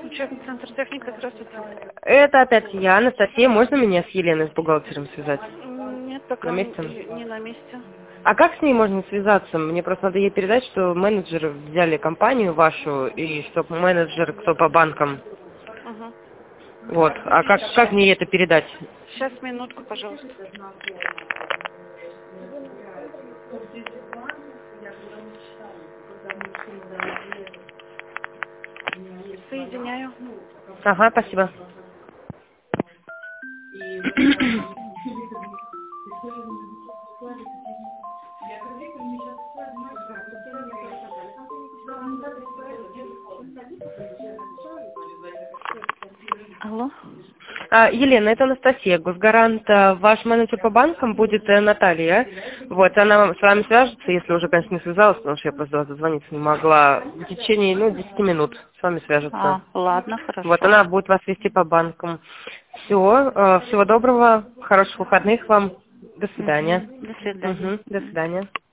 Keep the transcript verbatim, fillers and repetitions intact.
Учебный центр техника, здравствуйте. Это опять я, Анастасия. Можно меня с Еленой, с бухгалтером, связать? Нет, пока На месте? не на месте. А как с ней можно связаться? Мне просто надо ей передать, что менеджеры взяли компанию вашу, и что менеджер, кто по банкам. Угу. Вот. А как, как мне это передать? Сейчас, минутку, пожалуйста. Соединяю. Ага, спасибо. Алло. А, Елена, это Анастасия, Госгарант. А, Ваш менеджер по банкам будет э, Наталья. Вот, она с вами свяжется, если уже, конечно, не связалась, потому что я просто до вас дозвониться не могла. В течение, ну, десяти минут с вами свяжется. А, ладно, хорошо. Вот, она будет вас вести по банкам. Все, всего доброго, хороших выходных вам. До свидания. Угу. До свидания. Угу, до свидания.